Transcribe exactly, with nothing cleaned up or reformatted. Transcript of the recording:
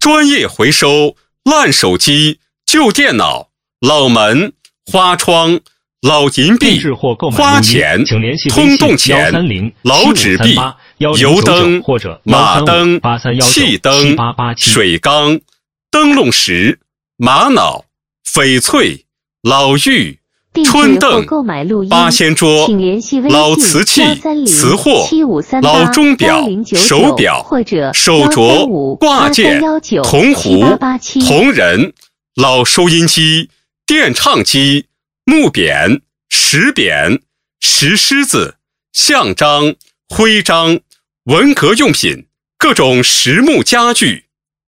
专业回收烂手机、旧电脑、老门、花窗、老银币、花钱、通动钱、老纸币、油灯、马灯、气灯、水缸、灯笼石、玛瑙、翡翠、老玉、春凳、八仙桌、老瓷器、瓷货、老钟表、手表、手镯、挂件、铜壶、铜人、老收音机、电唱机、木匾、石匾、石狮子、象章、徽章、文革用品、各种实木家具、